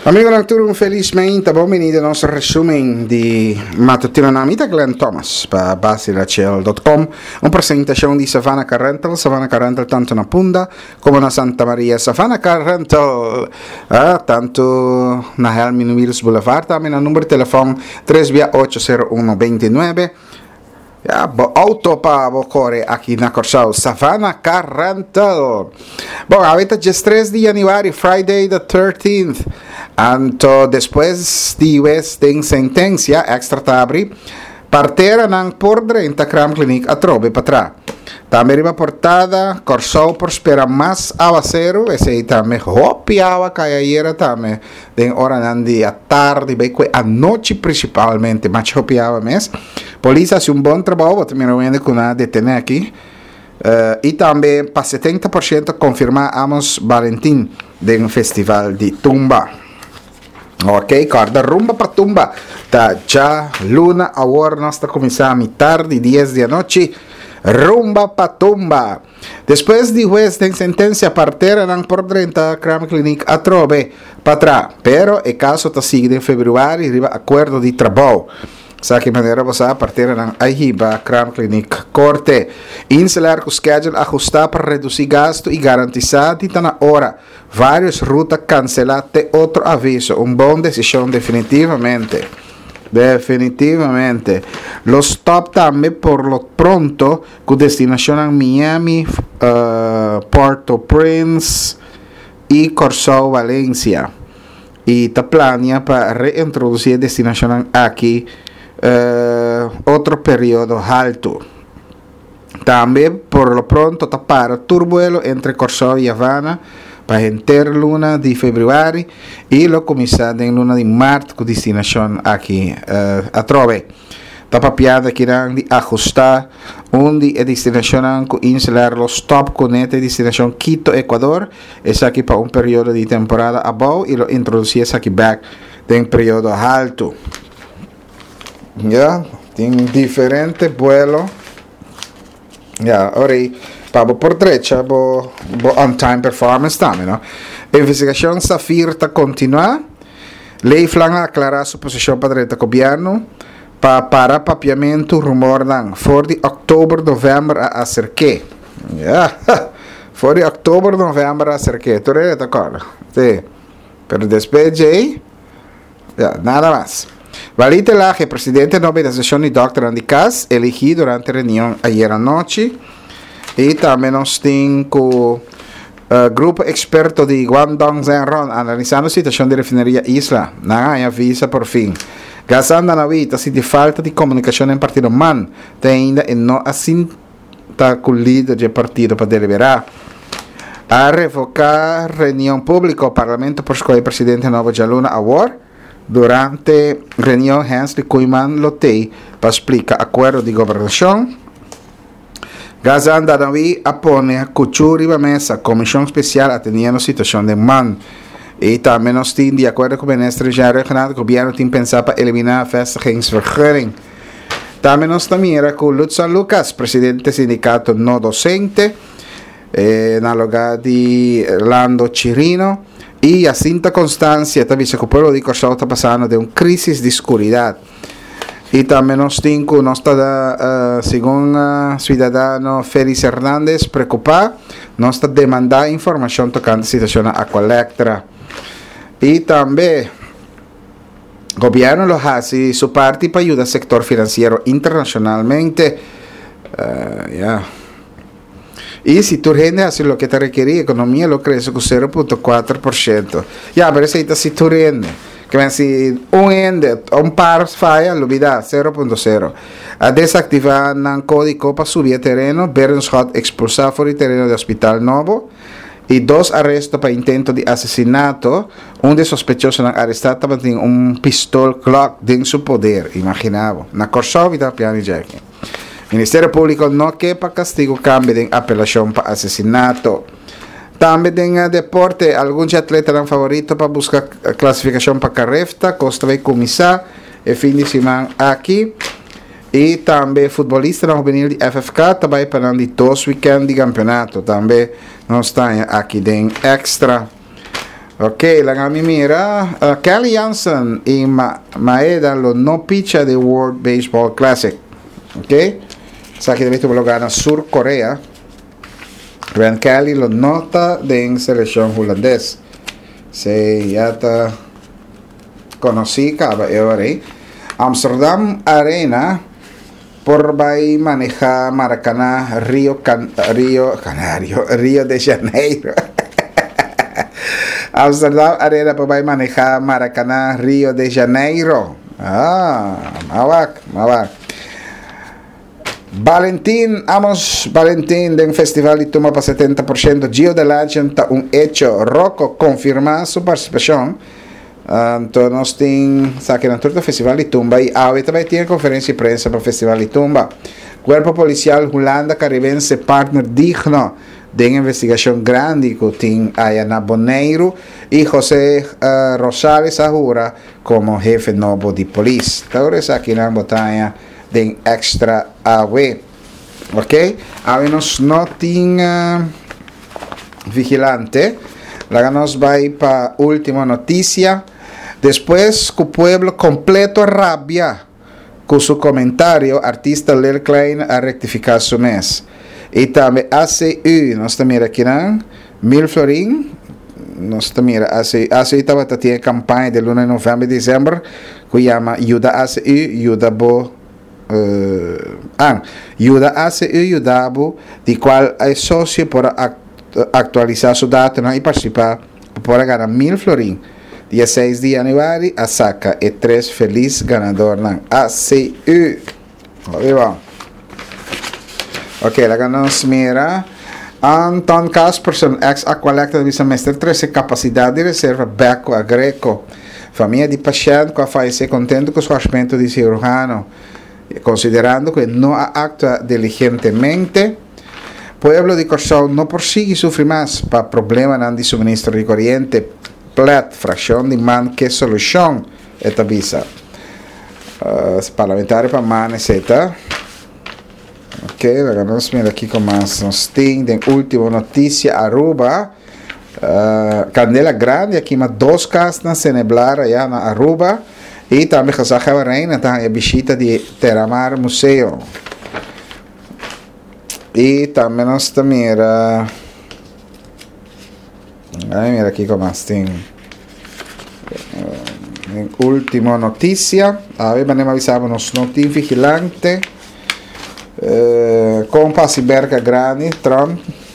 Amigo nocturno, felizmente, benvenuti al nostro resumen di Mattutino Namita Glenn Thomas per basilacel.com, una presentazione di Savannah Carrental tanto na Punda come na Santa Maria. Savannah Carrental, tanto na Helmin Wills Boulevard, também na número de telefone 3680129. Auto para correr aqui na Corsal Savannah Carrental. Bom, a data de 3 de januário, Friday the 13th. Anto depois de tem sentença extra tabri, partera ng por 30 Cram Clinic a trobe patra. Também riba portada, Corsal prospera mais aguacero, esse também hopiava caiaira também. Den hora nandi a tarde, bem que a noite principalmente, mas hopiava mes. Polícia faz bom trabalho, também não vende com nada detener aqui. E também para 70% confirmamos Valentim do festival de Tumba. Ok, corda rumba para tumba. Tá já luna agora nós está começando tarde, 10 da noite. Rumba para tumba. Depois de juez tem sentença partera não por 30 Cram Clinic a trobe para trás. Pero o caso está seguido em fevereiro, riba acordo de trabalho. Sa que maneira você a partir ng Ahiba Cram Clinic Corte. Inselar o schedule ajustar para reduzir gasto e garantizar de na hora. Várias rutas canceladas, outro aviso. Boa decisão definitivamente. Definitivamente. Los top também por lo pronto com destinação a Miami, Port-au-Prince e Corsau, Valência. E ta plania para reintroduzir destinação aqui. Otro periodo alto. También por lo pronto tapar turbuelo entre Corsau y Havana para interluna de febrero y lo comenzado en luna de marzo con destinación aquí a Trove. Tapapiada que irán de ajustar un de destinación con insular los top con esta destinación Quito, Ecuador. Es aquí para un periodo de temporada above y lo introducir aquí back en periodo alto. Ya, tiene diferentes vuelos. Ya, ahora para por derecha, on time performance también, ¿no? Investigación Safir está continua. Lei flanga aclarar su posición para derecha gobierno para papiamento rumor dan for de octubre november a acerque. Ya, for de octubre november a acerque. ¿Tú eres de acuerdo? Sí. Pero después de ahí, ya, nada más. Valite lá que o presidente da organização de Dr. Andy Kass elegido durante a reunião ayer à noite. E também nós temos o grupo experto de Guangdong Zenron analisando a situação da refineria Isla. Na avisa por fim. Gazanda na vida, se de falta de comunicação em partido MAN, tem ainda e não assinta com o líder do partido para deliberar. A revocar reunião pública, o parlamento por escolher presidente novo de Luna Award. Durante reunião, Hensley Koeman lotei para explicar acordo de governação. Gazanda Davi apone a cultura e a mesa, comissão especial atendendo a situação de MAN. E também nós temos, de acordo com o ministro já regional, o governo tem pensado para eliminar a vestigingsvergunning. Também nós também era com Lutz Lucas, presidente do sindicato não docente, na lugar de Lando Chirino. E a Cinta Constância também se o povo de Corsau está passando de uma crise de escuridão. E também nós temos, segundo o cidadão Félix Hernández, preocupado, nós está demandando informação tocante a situação da Aqualectra. E também, o governo lo hace sua parte para ajudar o setor financeiro internacionalmente. E se tu rende assim o que te requer, a economia lo cresce com 0,4%. Ya, pero se si tu rende, que se un par falla, lo vida 0,0. A desactivar el código para subir terreno, Berenschot expulsar fuera el terreno del hospital novo. E 2 arrestos para intento de assassinato. De sospechoso arrestado tem pistol Glock em seu poder. Imaginava. Na Corsau vida piano Jack. Ministério Público não quer para castigo cambio de apelação para assassinato. Também tem deporte, alguns atletas eram favoritos para buscar classificação para carrefta, Costa vai começar e fim de semana aqui. E também futebolista no juvenil de FFK também para de 2 weekend de campeonato. Também nós estamos aqui em extra. Ok, la kami mira, Kelly Jansen y Maeda lo no picha de World Baseball Classic. Ok, sa que debito lugar na Sur Corea. Ran Kelly lo nota de seleção holandês. Se yata conocí kaba eore. Amsterdam Arena por vai manejar Maracanã, Rio de Janeiro. Amsterdam Arena por vai manejar Maracanã, Rio de Janeiro. Mawak. Valentín del festival y toma para 70%. Gio de Legend un hecho. Rocco confirma su participación. Entonces nos tiene saque en el festival y tumba y ahorita tiene conferencia y prensa para el festival y tumba. Cuerpo policial Holanda Caribense partner digno de investigación grande que tiene Ayana Boneiro y José Rosales Ahura como jefe nuevo de policía. Ahora es aquí en la botella de extra AW. Ok, habemos notin vigilante. La nos va para última noticia. Después que el pueblo completo rabia con su comentario, artista Lil Klein a rectificar su mes. Y también ACU, nos está mira aquí, $1,000 florín. Nos está mira, ACU tiene campaña del 1 de noviembre y diciembre que llama Yuda ACU, Yuda Bo. Yuda ACU, Yudabo, de cual es socio para actualizar su dato y participar para ganar $1,000 florín. Dia 6 de januário, a saca e 3 feliz ganador na ACU. Ok, la ganamos mira. Anton Casperson, ex-acoleta do semestre 13, capacidade de reserva Beco a Greco. Família de paciente que falece contente com o surgimento de cirurgiano, considerando que não actua diligentemente. Pueblo de Corsão não persigue sofrer mais para problema de suministro de corriente. Plat, fracción de man que solución esta visa. Parlamentario para man, etc. Ok, vamos a ver aquí con más nos de última noticia. Aruba, Candela Grande, aquí más 2 casas en Neblar allá en Aruba. Y también Casaja Reina, está en visita de Terramar Museo. Y también nos mira. Mira aquí como assim. Última notícia. Aí vamos avisar nos notícias vigilante. Com Passiberga Grande, Trump.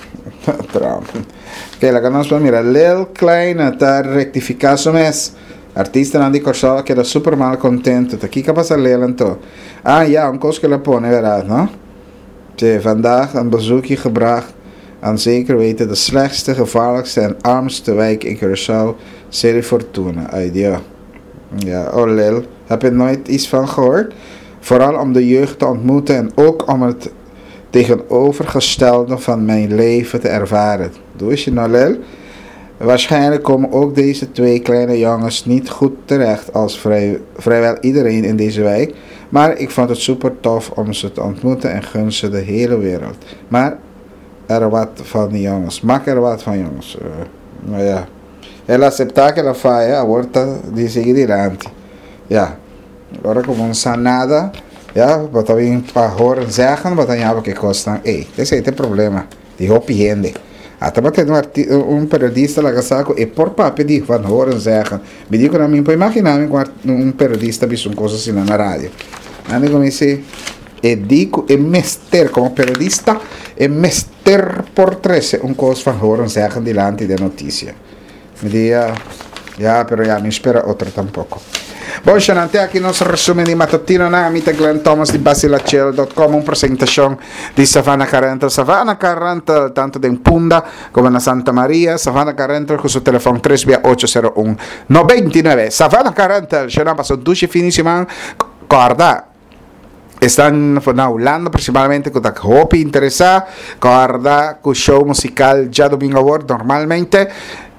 Que la ganamos para mirar. Lil Klein está rectificar su mes. Artista Nandi Corsau queda super mal contento. Aqui que passa Lil então. Ja, coisa que ela pone, verdade, não? Vandaag een bezoekje gebracht aan zeker weten de slechtste, gevaarlijkste en armste wijk in Curaçao, Serie Fortuna. Ja, Lil, heb je nooit iets van gehoord? Vooral om de jeugd te ontmoeten en ook om het tegenovergestelde van mijn leven te ervaren. Doe je nou, Lil? Waarschijnlijk komen ook deze 2 kleine jongens niet goed terecht als vrijwel iedereen in deze wijk. Maar ik vond het super tof om ze te ontmoeten en gun ze de hele wereld. Maar er wat van die jongens. Maak er wat van jongens. Maar ja. Ela aceptar que ela falla, ahorita de seguir adelante. Ja. Agora como não sabe nada, ja, wat we een paar horen zeggen, wat dan jou que kosten. Esse aí tem problema. Die hoop je até batendo periodista lá saco e por papo de van horen zeggen. Me digo na mim, pode imaginar periodista visto coisa assim na rádio. Aí comecei digo mester como periodista mester por 13 coisa van horen zeggen delante de notícia. Me diga, pero não espera outra tampoco. Bom, Xanante, aqui nosso resumo de matutino na amita Glenn Thomas de Basilachel.com, uma apresentação de Savannah Carental. Savannah Carental, tanto em Punda como na Santa Maria. Savannah Carental com seu telefone 36801-99. Savannah Carental, já não passou 2 fins de semana, guarda. Están na Holanda principalmente com a Hopi interessar, guarda com o show musical já domingo agora, normalmente.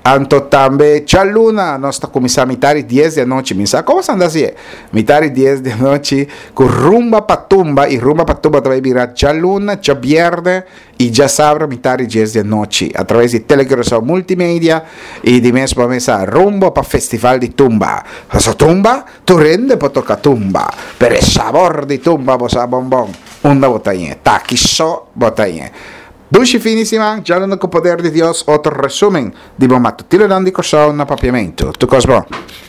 Anto tambe chaluna no sta começar mitari 10 da noite, misa. Como anda assim? Mitari 10 da noite com rumba patumba e rumba patumba também virar chaluna, chabierde e já sabe mitari 10 da noite através de telegrafia multimédia e de mesmo mesa rumbo para festival de tumba. Essa tumba tu rende para tocar tumba, per il sabor di tumba bosa bombom. Una botella, taqui só botella. Dulce finissima, già con il potere di Dio, otro resumen di Bomato. Ti lo dando di cosa un appapiamento. Tu cosa